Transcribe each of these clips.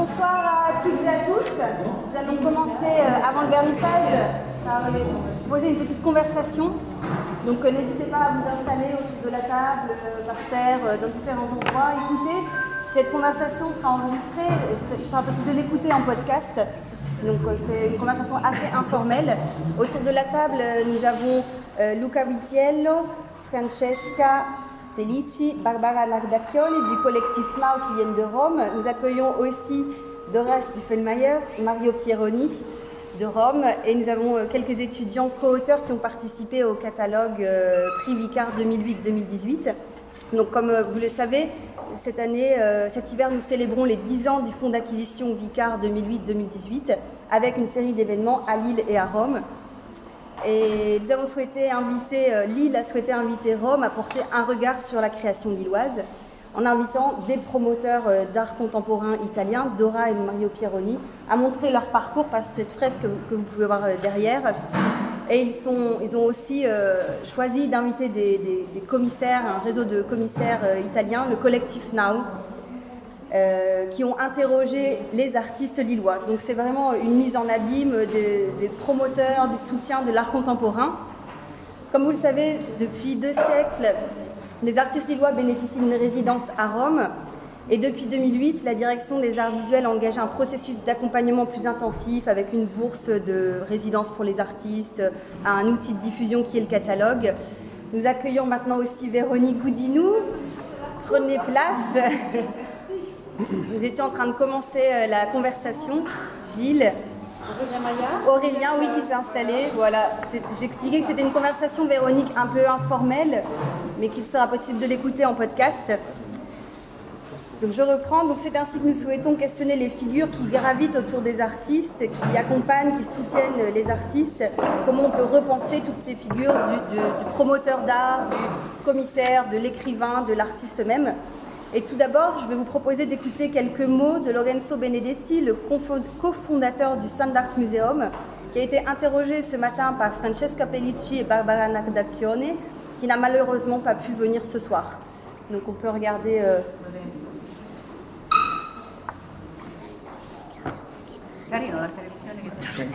bonsoir à toutes et à tous. Nous allons commencer avant le vernissage par poser une petite conversation. Donc n'hésitez pas à vous installer autour de la table, par terre, dans différents endroits. Écoutez, cette conversation sera enregistrée, il sera possible de l'écouter en podcast. Donc c'est une conversation assez informelle. Autour de la table, nous avons Luca Vitiello, Francesca Pellicci, Barbara Nardacchioli du collectif Now qui viennent de Rome. Nous accueillons aussi Dora Stiefelmeier, Mario Pieroni de Rome et nous avons quelques étudiants co-auteurs qui ont participé au catalogue Prix Vicard 2008-2018. Donc comme vous le savez, cette année, cet hiver, nous célébrons les 10 ans du fonds d'acquisition Vicard 2008-2018 avec une série d'événements à Lille et à Rome. Et nous avons souhaité inviter, Lille a souhaité inviter Rome à porter un regard sur la création lilloise en invitant des promoteurs d'art contemporain italiens, Dora et Mario Pieroni, à montrer leur parcours par cette fresque que vous pouvez voir derrière. Et ils ont aussi choisi d'inviter des commissaires, un réseau de commissaires italiens, le collectif Now, qui ont interrogé les artistes lillois. Donc c'est vraiment une mise en abîme des promoteurs, du soutien de l'art contemporain. Comme vous le savez, depuis 2 siècles, les artistes lillois bénéficient d'une résidence à Rome. Et depuis 2008, la direction des arts visuels a engagé un processus d'accompagnement plus intensif avec une bourse de résidence pour les artistes, un outil de diffusion qui est le catalogue. Nous accueillons maintenant aussi Véronique Goudinou. Prenez place. Nous étions en train de commencer la conversation. Gilles, Aurélien, oui, qui s'est installé. Voilà, j'expliquais que c'était une conversation, Véronique, un peu informelle, mais qu'il sera possible de l'écouter en podcast. Donc je reprends. Donc c'est ainsi que nous souhaitons questionner les figures qui gravitent autour des artistes, qui accompagnent, qui soutiennent les artistes. Comment on peut repenser toutes ces figures du promoteur d'art, du commissaire, de l'écrivain, de l'artiste même. Et tout d'abord, je vais vous proposer d'écouter quelques mots de Lorenzo Benedetti, le cofondateur du Sandart Museum, qui a été interrogé ce matin par Francesca Pellicci et Barbara Nardacchioni, qui n'a malheureusement pas pu venir ce soir. Donc on peut regarder... Carino la televisione che ti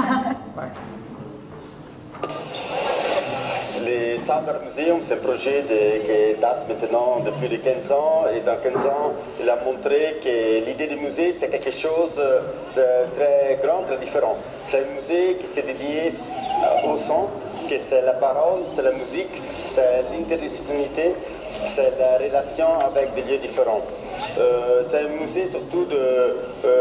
Le Sandart Museum, c'est un projet qui date maintenant depuis les 15 ans et dans 15 ans, il a montré que l'idée du musée, c'est quelque chose de très grand, très différent. C'est un musée qui s'est dédié au son, que c'est la parole, c'est la musique, c'est l'interdisciplinarité, c'est la relation avec des lieux différents. C'est un musée surtout de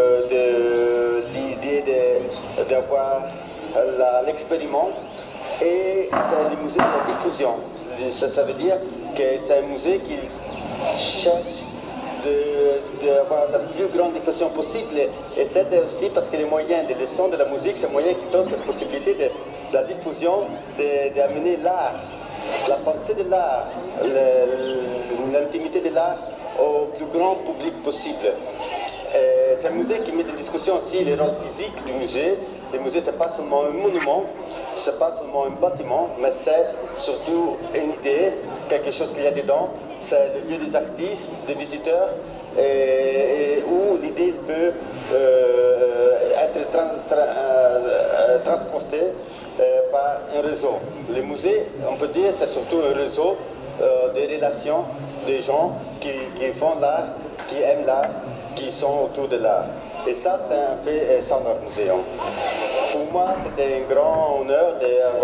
l'idée d'avoir l'expériment et c'est le musée de la diffusion. Ça veut dire que c'est un musée qui cherche d'avoir la plus grande diffusion possible et c'est aussi parce que les moyens des leçons de la musique, c'est un moyen qui donne cette possibilité de la diffusion, d'amener l'art, la pensée de l'art, l'intimité de l'art au plus grand public possible. C'est un musée qui met en discussion aussi les rôles physiques du musée. Le musée, ce n'est pas seulement un monument, ce n'est pas seulement un bâtiment, mais c'est surtout une idée, quelque chose qu'il y a dedans. C'est le lieu des artistes, des visiteurs, et où l'idée peut être transportée par un réseau. Le musée, on peut dire, c'est surtout un réseau des relations des gens qui font l'art, qui aiment l'art, qui sont autour de l'art. Et ça, c'est un fait Sandart Museum. Pour moi, c'était un grand honneur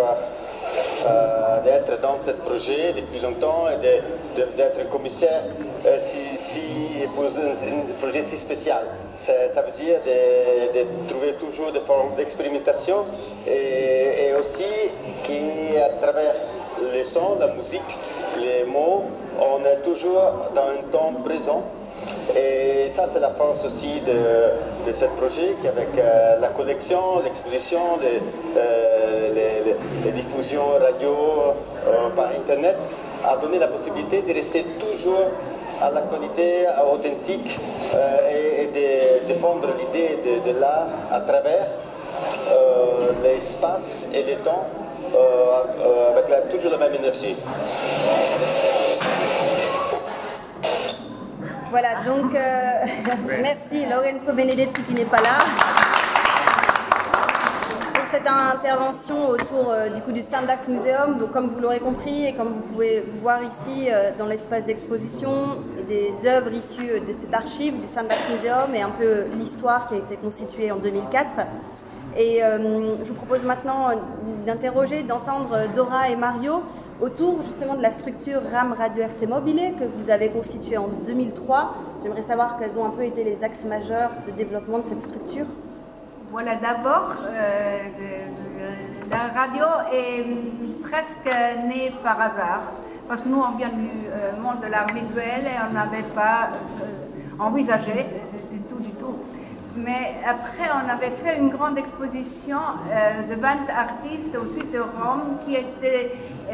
d'être dans ce projet depuis longtemps et d'être commissaire pour un projet si spécial. Ça veut dire de trouver toujours des formes d'expérimentation et aussi qu'à travers les sons, la musique, les mots, on est toujours dans un temps présent. Et ça, c'est la force aussi de ce projet, qui avec la collection, l'exposition, les diffusions radio par Internet, a donné la possibilité de rester toujours à l'actualité, authentique et de défendre l'idée de l'art à travers l'espace et le temps avec toujours la même énergie. Voilà, donc merci Lorenzo Benedetti qui n'est pas là. Pour cette intervention autour du coup du Soundact Museum. Donc comme vous l'aurez compris et comme vous pouvez voir ici dans l'espace d'exposition, des œuvres issues de cette archive du Soundact Museum et un peu l'histoire qui a été constituée en 2004. Et je vous propose maintenant d'interroger, d'entendre Dora et Mario autour justement de la structure RAM Radio RT Mobile que vous avez constituée en 2003. J'aimerais savoir quels ont un peu été les axes majeurs de développement de cette structure. Voilà, d'abord, la radio est presque née par hasard, parce que nous, on vient du monde de l'art visuel et on n'avait pas envisagé du tout. Mais après, on avait fait une grande exposition de 20 artistes au sud de Rome qui étaient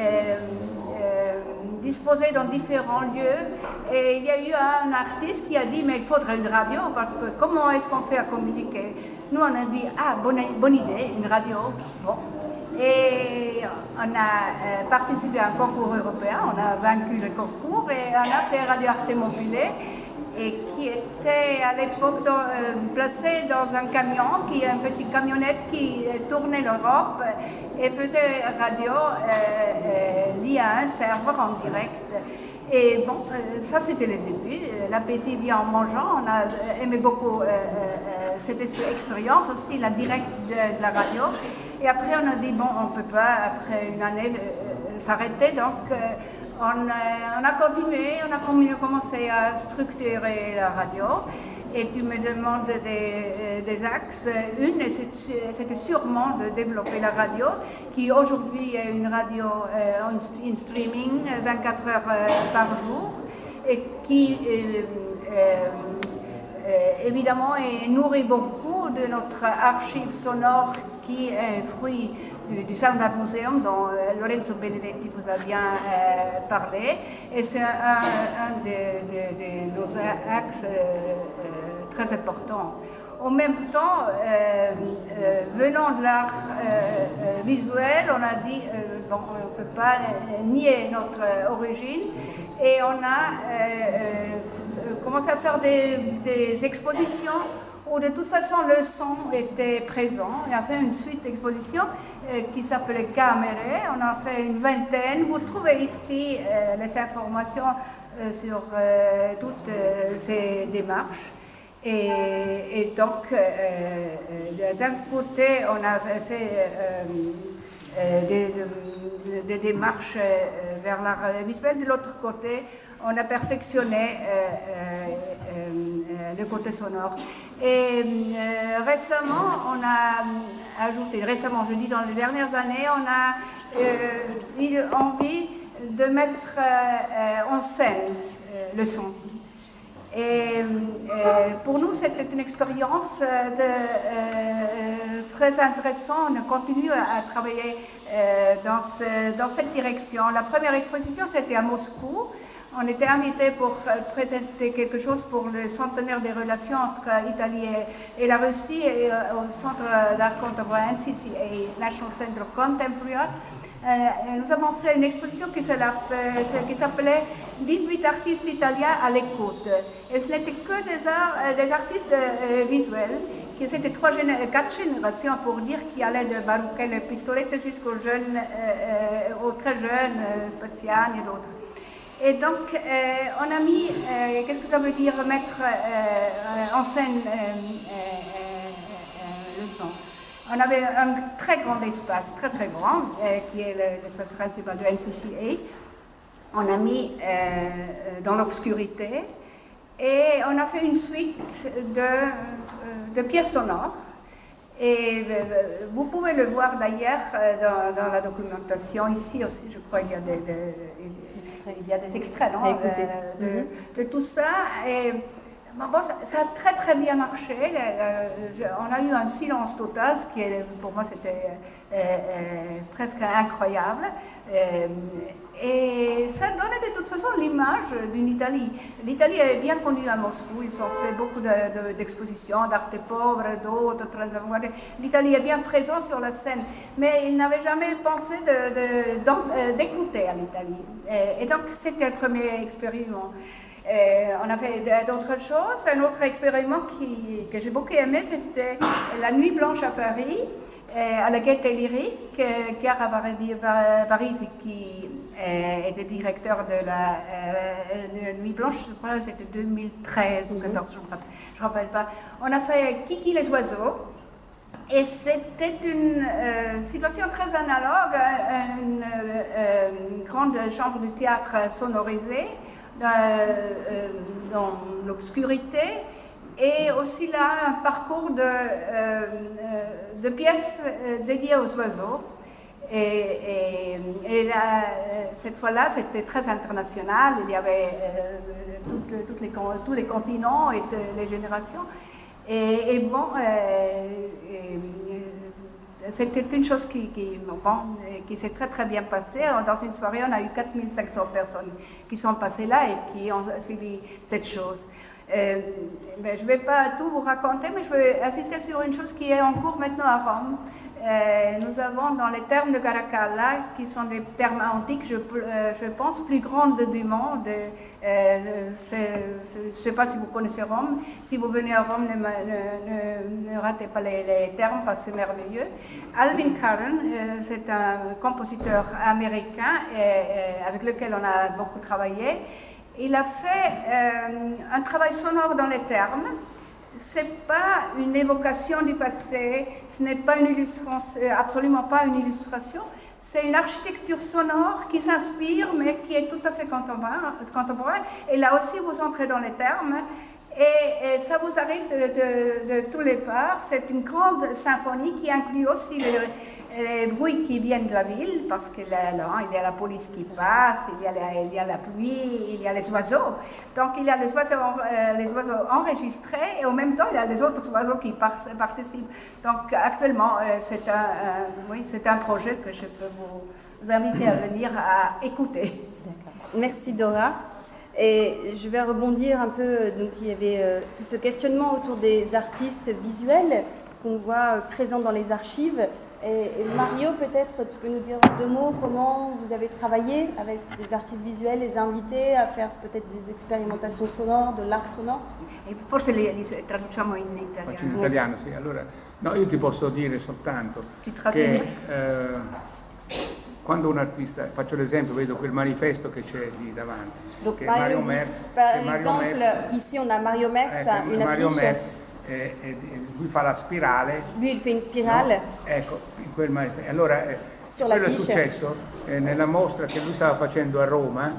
disposés dans différents lieux. Et il y a eu un artiste qui a dit, mais il faudrait une radio, parce que comment est-ce qu'on fait à communiquer? Nous, on a dit, ah, bonne idée, une radio. Bon. Et on a participé à un concours européen, on a vaincu le concours et on a fait Radio RT Mobile, et qui était à l'époque placé dans un camion, une petite camionnette qui tournait l'Europe et faisait radio liée à un serveur en direct. Et bon, ça c'était le début. L'appétit vient en mangeant. On a aimé beaucoup cette expérience aussi, la directe de la radio. Et après on a dit, bon, on ne peut pas, après une année, s'arrêter. Donc on a continué, on a commencé à structurer la radio. Et tu me demandes des axes. Une, c'était sûrement de développer la radio, qui aujourd'hui est une radio en streaming 24 heures par jour, et qui évidemment nourrit beaucoup de notre archive sonore qui est fruit du Soundact Museum dont Lorenzo Benedetti vous a bien parlé, et c'est un de nos axes très importants. En même temps, venant de l'art visuel, on a dit bon, on ne peut pas nier notre origine, et on a commencé à faire des expositions où de toute façon le son était présent. On a fait une suite d'expositions qui s'appelait Camere. On a fait une vingtaine. Vous trouvez ici les informations sur toutes ces démarches. Et donc, d'un côté, on avait fait des démarches vers l'art visuel. De l'autre côté, on a perfectionné le côté sonore. Et récemment, on a ajouté, je dis dans les dernières années, on a eu envie de mettre en scène le son. Et pour nous, c'était une expérience très intéressante. On continue à travailler dans cette direction. La première exposition, c'était à Moscou. On était invités pour présenter quelque chose pour le centenaire des relations entre l'Italie et la Russie, et au Centre d'art contemporain, CCA, National Center of Contemporary Art. Nous avons fait une exposition qui s'appelait 18 artistes italiens à l'écoute. Et ce n'était que des artistes visuels, qui c'était 4 générations, pour dire, qui allaient de Baruchel et Pistoletto jusqu'aux jeunes, aux très jeunes, Spaziani et d'autres. Et donc, on a mis, qu'est-ce que ça veut dire, mettre en scène le son. On avait un très grand espace, très grand, qui est l'espace principal de NCCA. On a mis dans l'obscurité, et on a fait une suite de pièces sonores. Et vous pouvez le voir d'ailleurs dans la documentation. Ici aussi, je crois qu'il y a des extraits non, de tout ça. Et, bon, ça a très bien marché. On a eu un silence total, ce qui pour moi c'était presque incroyable. Et ça donnait de toute façon l'image d'une Italie. L'Italie est bien connue à Moscou, ils ont fait beaucoup d'expositions d'arte pauvre, d'autres très avant-gardistes. L'Italie est bien présente sur la scène, mais ils n'avaient jamais pensé d'écouter à l'Italie. Et donc c'était le premier expériment. On a fait d'autres choses. Un autre expériment que j'ai beaucoup aimé, c'était la Nuit Blanche à Paris, à la Gaîté Lyrique. Chiara Parisi, qui était directeur de la Nuit Blanche, je crois que c'était 2013 ou 2014, je ne me rappelle pas. On a fait Kiki les oiseaux. Et c'était une situation très analogue à une grande chambre de théâtre sonorisée dans l'obscurité, et aussi là un parcours de pièces dédiées aux oiseaux. Et là, cette fois-là, c'était très international. Il y avait tous les continents et les générations. Et bon, c'était une chose qui s'est très très bien passée. Dans une soirée, on a eu 4500 personnes qui sont passées là et qui ont suivi cette chose. Mais je ne vais pas tout vous raconter, mais je vais insister sur une chose qui est en cours maintenant à Rome. Nous avons dans les thermes de Caracalla, qui sont des thermes antiques, je pense, plus grandes du monde. Je ne sais pas si vous connaissez Rome. Si vous venez à Rome, ne ratez pas les thermes parce que c'est merveilleux. Alvin Karen, c'est un compositeur américain avec lequel on a beaucoup travaillé. Il a fait un travail sonore dans les thermes. Ce n'est pas une évocation du passé, ce n'est pas une illustration, absolument pas une illustration, c'est une architecture sonore qui s'inspire mais qui est tout à fait contemporaine. Et là aussi vous entrez dans les termes et ça vous arrive de tous les parts. C'est une grande symphonie qui inclut aussi les bruits qui viennent de la ville, parce qu'il y a la police qui passe, il y a la pluie, il y a les oiseaux. Donc il y a les oiseaux enregistrés et en même temps il y a les autres oiseaux qui participent. Donc actuellement c'est un projet que je peux vous inviter à venir à écouter. D'accord. Merci Dora. Et je vais rebondir un peu, donc il y avait tout ce questionnement autour des artistes visuels qu'on voit présents dans les archives. Et Mario, peut-être tu peux nous dire deux mots, comment vous avez travaillé avec des artistes visuels, les inviter à faire peut-être des expérimentations sonores, de l'art sonore? E forse li traduciamo in italiano. Faccio in italiano, sì. Allora, no, io ti posso dire soltanto che quando un artista, faccio l'esempio, vedo quel manifesto che c'è lì davanti, Donc, che Mario Merz, par exemple, ici on a Mario Merz, une Mario affiche. Merz, lui fa la spirale. Lui il fait une spirale. No? Ecco, in quel manifesto. Allora, quello è successo nella mostra che lui stava facendo a Roma,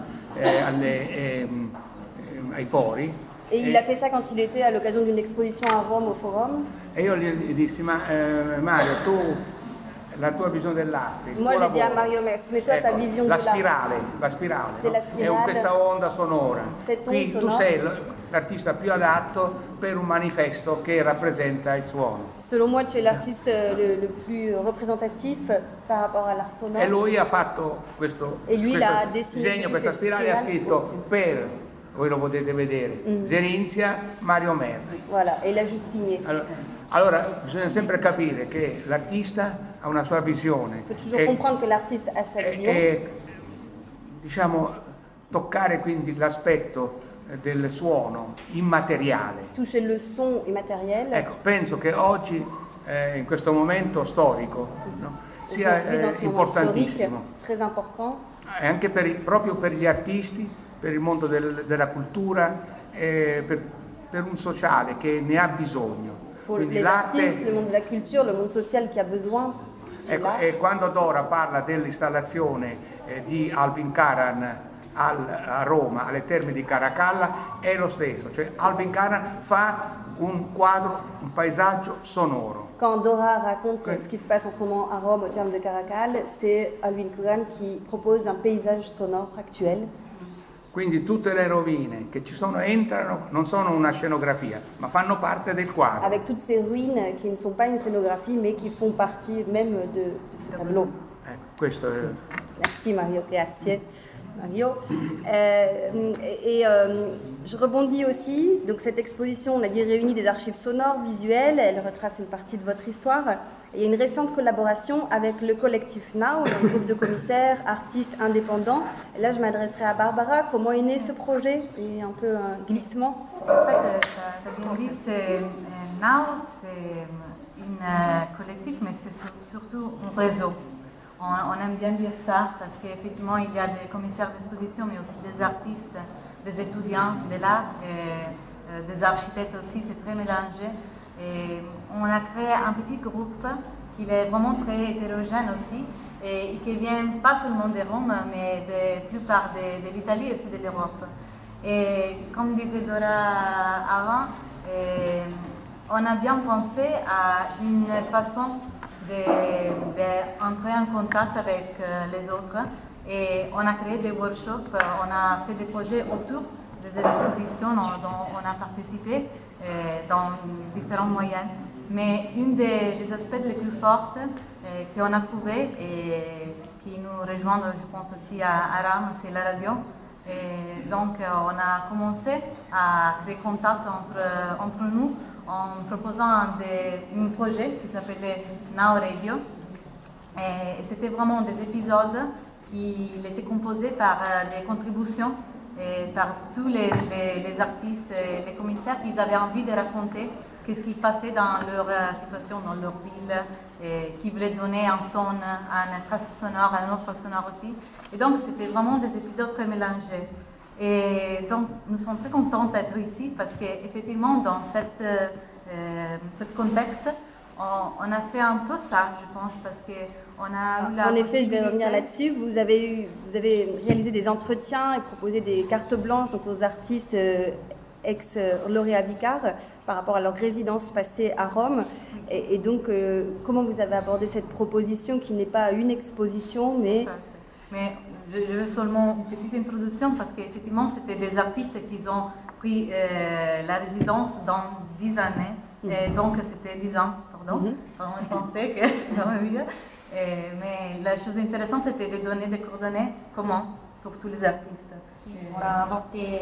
ai fori. Et il a fait ça quand il était à l'occasion d'une exposition à Rome au Forum. E io gli dissi, ma Mario, tu, la tua visione dell'arte, il Moi tuo j'ai dit à lavoro, Mario Merz, mais toi ta vision de la l'art. spirale, C'est no? la spirale. È questa onda sonora. Qui tu sonore. sei l'artista più adatto per un manifesto che rappresenta il suono. Selon moi, tu es l'artiste le plus représentatif par rapport à l'art sonore. E lui ha fatto questo disegno, questa spirale, ha scritto per, voi lo potete vedere, Zerinzia, Mario Merz. Voilà, et il a juste signé. Allora bisogna sempre capire che l'artista ha una sua visione. Il faut toujours comprendre que l'artiste a sa vision. E diciamo toccare quindi l'aspetto del suono immateriale. Toucher le son immatériel. Ecco, penso che oggi, in questo momento storico, no, sia importantissimo. Très important. E anche proprio per gli artisti, per il mondo della cultura, per un sociale che ne ha bisogno. Pour Quindi les artistes, le monde de la culture, le monde social qui a besoin. Ecco, e quando Dora parla dell'installazione di Alvin Karan a Roma, alle Terme di Caracalla, è lo stesso, cioè Alvin Karan fa un quadro, un paesaggio sonoro. Quand Dora raconte ce qui se passe en ce moment à Rome, au terme de Caracal, c'est Alvin Karan qui propose un paysage sonore actuel. Quindi tutte le rovine che ci sono entrano, non sono una scenografia, ma fanno parte del quadro. Avec toutes ces ruines qui ne sont pas une scénographie, mais qui font partie même de ce tableau. Questo è... Merci Mario, grazie. Mario. Je rebondis aussi, donc cette exposition, on a dit, réunit des archives sonores, visuelles, elle retrace une partie de votre histoire. Et il y a une récente collaboration avec le collectif Now, un groupe de commissaires, artistes indépendants. Et là, je m'adresserai à Barbara. Comment est né ce projet et un peu un glissement? En fait, tu as bien dit, Now, c'est un collectif, mais c'est surtout un réseau. On aime bien dire ça parce qu'effectivement, il y a des commissaires d'exposition, mais aussi des artistes, des étudiants de l'art, des architectes aussi, c'est très mélangé. Et on a créé un petit groupe qui est vraiment très hétérogène aussi et qui vient pas seulement de Rome, mais de la plupart de l'Italie et aussi de l'Europe. Et comme disait Dora avant, on a bien pensé à une façon d'entrer en contact avec les autres et on a créé des workshops, on a fait des projets autour des expositions dont on a participé dans différents moyens. Mais une des aspects les plus forts qu'on a trouvé et qui nous rejoint, je pense aussi à Rome, c'est la radio. Et donc on a commencé à créer contact entre nous en proposant un projet qui s'appelait Now Radio. Et c'était vraiment des épisodes qui étaient composés par des contributions et par tous les artistes et les commissaires qui avaient envie de raconter qu'est-ce qui passait dans leur situation, dans leur ville, et qui voulaient donner un son, une trace sonore, un autre sonore aussi. Et donc c'était vraiment des épisodes très mélangés. Et donc nous sommes très contents d'être ici parce qu'effectivement dans ce contexte, on a fait un peu ça, je pense, parce qu'on a eu la En effet, je vais revenir là-dessus. Vous avez réalisé des entretiens et proposé des cartes blanches donc, aux artistes ex-lauréats Vicard par rapport à leur résidence passée à Rome. Et donc, comment vous avez abordé cette proposition qui n'est pas une exposition, mais... Mais je veux seulement une petite introduction parce qu'effectivement, c'était des artistes qui ont pris la résidence dans 10 années. Et donc, c'était 10 ans, pardon. On pensait que c'était quand même bien. Mais la chose intéressante, c'était de donner des coordonnées communes pour tous les artistes. On a inventé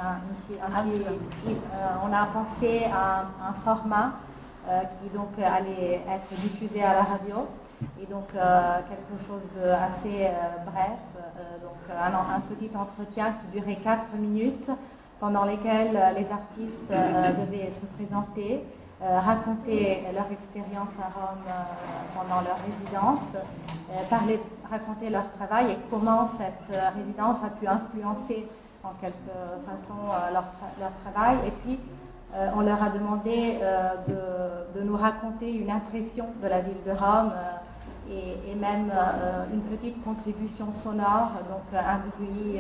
on a pensé à un format qui donc allait être diffusé à la radio. Et donc quelque chose d'assez bref, donc un petit entretien qui durait 4 minutes, pendant lesquelles les artistes devaient se présenter, raconter leur expérience à Rome pendant leur résidence, raconter leur travail et comment cette résidence a pu influencer en quelque façon leur travail. Et puis on leur a demandé de nous raconter une impression de la ville de Rome et même une petite contribution sonore, donc un bruit,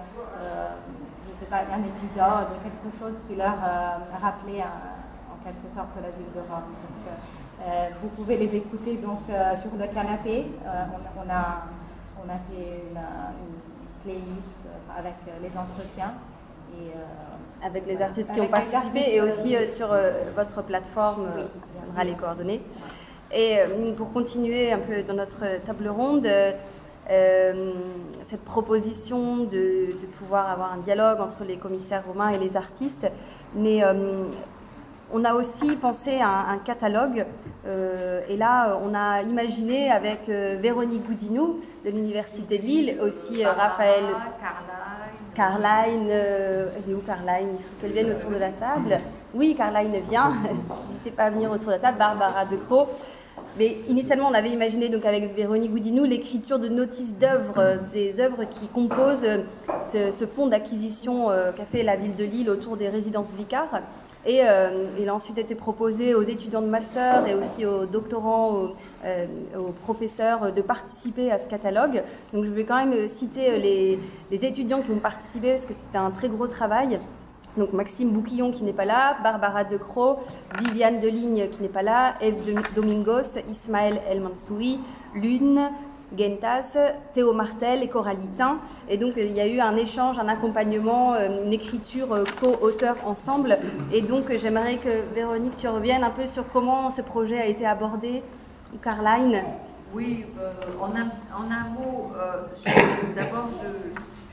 je ne sais pas, un épisode, quelque chose qui leur rappelait en quelque sorte la ville de Rome. Donc, vous pouvez les écouter donc, sur le canapé. On a fait une playlist avec les entretiens. Et, avec les artistes qui ont participé et aussi sur votre plateforme, on donnera les coordonnées. Et pour continuer un peu dans notre table ronde, cette proposition de pouvoir avoir un dialogue entre les commissaires romains et les artistes, mais on a aussi pensé à un catalogue et là on a imaginé avec Véronique Goudinou de l'Université de Lille, aussi Raphaël Carline, elle est où Carline? Il faut qu'elle vienne autour de la table. Oui, Carline vient, n'hésitez pas à venir autour de la table, Barbara Decroix. Mais initialement, on avait imaginé donc avec Véronique Goudinou l'écriture de notices d'œuvres, des œuvres qui composent ce fonds d'acquisition qu'a fait la ville de Lille autour des résidences Vicard. Et il a ensuite été proposé aux étudiants de master et aussi aux doctorants, aux professeurs de participer à ce catalogue. Donc je vais quand même citer les étudiants qui ont participé parce que c'était un très gros travail. Donc Maxime Bouquillon qui n'est pas là, Barbara Decroix, Viviane Deligne qui n'est pas là, Eve Domingos, Ismaël El Mansouri, Lune, Gentas, Théo Martel et Coralie Tin. Et donc il y a eu un échange, un accompagnement, une écriture co-auteur ensemble. Et donc j'aimerais que Véronique, tu reviennes un peu sur comment ce projet a été abordé, ou Caroline. Oui, en un mot, d'abord je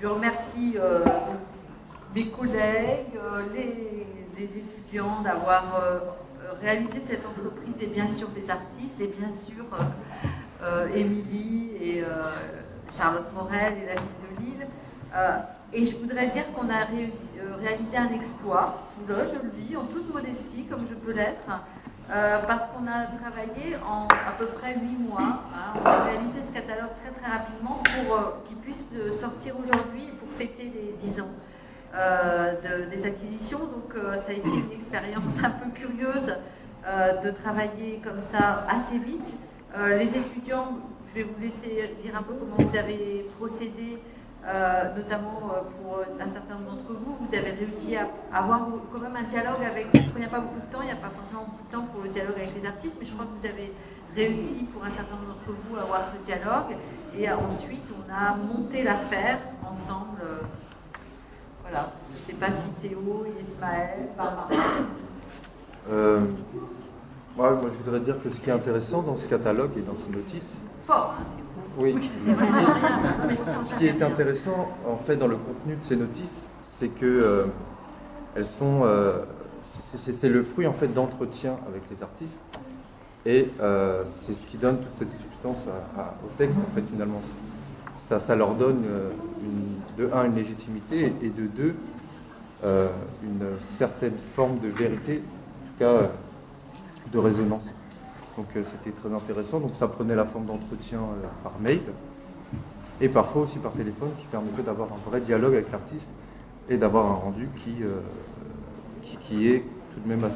Je remercie mes collègues, les étudiants d'avoir réalisé cette entreprise et bien sûr des artistes et bien sûr Émilie et Charlotte Morel et la ville de Lille. Et je voudrais dire qu'on a réalisé un exploit, là je le dis, en toute modestie comme je peux l'être, parce qu'on a travaillé en à peu près 8 mois. Hein, on a réalisé ce catalogue très rapidement pour qu'il puisse sortir aujourd'hui pour fêter les 10 ans des acquisitions. Donc ça a été une expérience un peu curieuse de travailler comme ça assez vite. Les étudiants, je vais vous laisser dire un peu comment vous avez procédé. Notamment pour un certain nombre d'entre vous, vous avez réussi à avoir quand même un dialogue avec, il n'y a pas beaucoup de temps, il n'y a pas forcément beaucoup de temps pour le dialogue avec les artistes, mais je crois que vous avez réussi pour un certain nombre d'entre vous à avoir ce dialogue, et ensuite on a monté l'affaire ensemble. Voilà, je ne sais pas si Théo, Ismaël, Barbara. Moi je voudrais dire que ce qui est intéressant dans ce catalogue et dans ces notices, fort, hein, oui. Ce qui est intéressant en fait dans le contenu de ces notices, c'est que elles sont, c'est le fruit en fait d'entretien avec les artistes et c'est ce qui donne toute cette substance au texte en fait finalement. Ça leur donne de un une légitimité et de deux une certaine forme de vérité, en tout cas de résonance. Donc c'était très intéressant, donc ça prenait la forme d'entretien par mail et parfois aussi par téléphone qui permettait d'avoir un vrai dialogue avec l'artiste et d'avoir un rendu qui est tout de même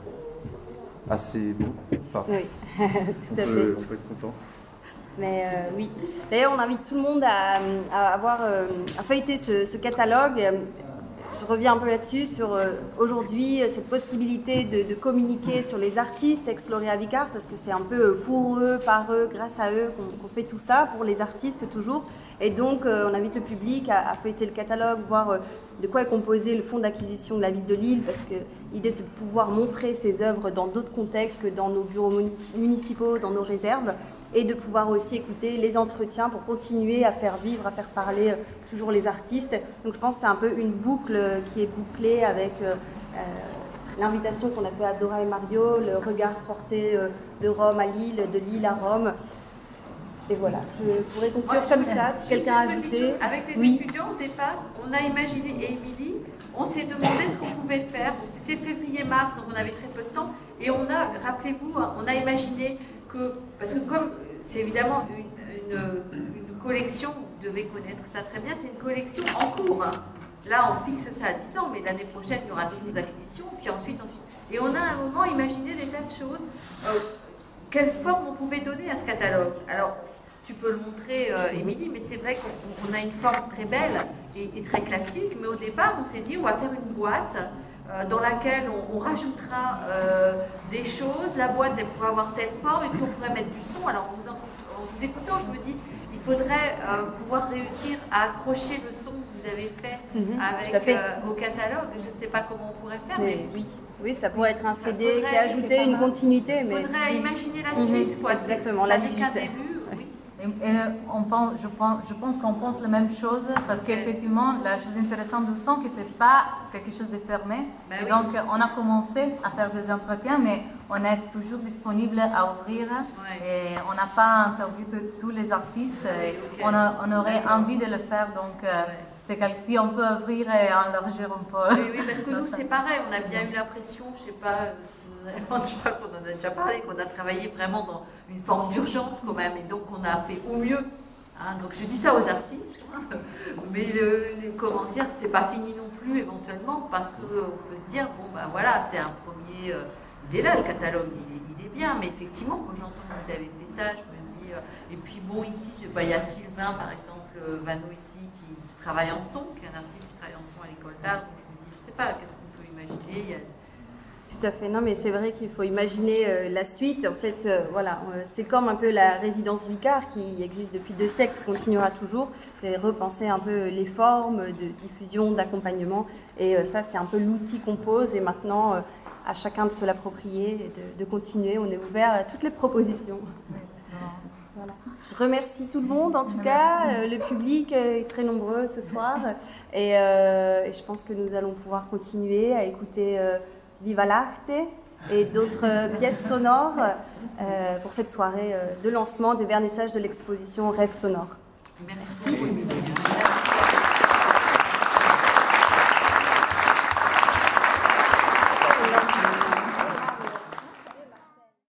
assez beau. Enfin, oui, tout à fait. On peut être content. Mais oui. D'ailleurs, on invite tout le monde à feuilleter ce catalogue. Je reviens un peu là-dessus, sur aujourd'hui cette possibilité de communiquer sur les artistes ex-lauréats Vicard, parce que c'est un peu pour eux, par eux, grâce à eux qu'on fait tout ça, pour les artistes toujours. Et donc on invite le public à feuilleter le catalogue, voir de quoi est composé le fonds d'acquisition de la ville de Lille, parce que l'idée c'est de pouvoir montrer ces œuvres dans d'autres contextes que dans nos bureaux municipaux, dans nos réserves, et de pouvoir aussi écouter les entretiens pour continuer à faire vivre, à faire parler toujours les artistes. Donc je pense que c'est un peu une boucle qui est bouclée avec l'invitation qu'on a fait à Dora et Mario, le regard porté de Rome à Lille, de Lille à Rome. Et voilà, je pourrais conclure comme ça, si quelqu'un a ajouté. Avec les étudiants, au départ, on a imaginé, et Émilie, on s'est demandé ce qu'on pouvait faire. C'était février-mars, donc on avait très peu de temps. Et on a, rappelez-vous, on a imaginé que, parce que comme c'est évidemment une collection, vous devez connaître ça très bien, c'est une collection en cours. Là, on fixe ça à 10 ans, mais l'année prochaine, il y aura d'autres acquisitions, puis ensuite. Et on a à un moment imaginé des tas de choses. Quelle forme on pouvait donner à ce catalogue? Alors, tu peux le montrer, Émilie, mais c'est vrai qu'on a une forme très belle et très classique, mais au départ, on s'est dit, on va faire une boîte dans laquelle on rajoutera des choses. La boîte, elle pourrait avoir telle forme, et puis on pourrait mettre du son. Alors, en vous écoutant, je me dis, il faudrait pouvoir réussir à accrocher le son que vous avez fait au catalogue. Je ne sais pas comment on pourrait faire, mais oui, ça pourrait être un CD qui ajoutait une continuité. Il faudrait imaginer la suite, quoi. Exactement, ça la suite. Qu'un début, oui. Et je pense qu'on pense la même chose, parce qu'effectivement, la chose intéressante du son, que ce n'est pas quelque chose de fermé. Et donc, on a commencé à faire des entretiens, mais on est toujours disponible à ouvrir. Et on n'a pas interviewé tous les artistes. On aurait envie de le faire, donc c'est comme si on peut ouvrir et élargir un peu. Oui, parce que nous, c'est pareil. On a bien eu l'impression, je ne sais pas, je crois qu'on en a déjà parlé, qu'on a travaillé vraiment dans une forme d'urgence quand même, et donc on a fait au mieux. Hein, donc je dis ça aux artistes, mais comment dire, c'est pas fini non plus éventuellement, parce qu'on peut se dire, bon ben voilà, c'est un premier, il est là le catalogue, il est bien, mais effectivement quand j'entends que vous avez fait ça, je me dis, et puis bon ici, il y a Sylvain par exemple, Vano ici, qui travaille en son, qui est un artiste qui travaille en son à l'école d'art, donc je me dis, je sais pas, qu'est-ce qu'on peut imaginer, Tout à fait, non mais c'est vrai qu'il faut imaginer la suite. En fait, voilà, c'est comme un peu la résidence Vicard qui existe depuis 2 siècles, qui continuera toujours, et repenser un peu les formes de diffusion, d'accompagnement. Et ça, c'est un peu l'outil qu'on pose. Et maintenant, à chacun de se l'approprier et de continuer. On est ouvert à toutes les propositions. Voilà. Je remercie tout le monde, en tout cas, le public est très nombreux ce soir, et je pense que nous allons pouvoir continuer à écouter Viva l'Arte et d'autres pièces sonores pour cette soirée de lancement, de vernissage de l'exposition Rêves sonores. Merci.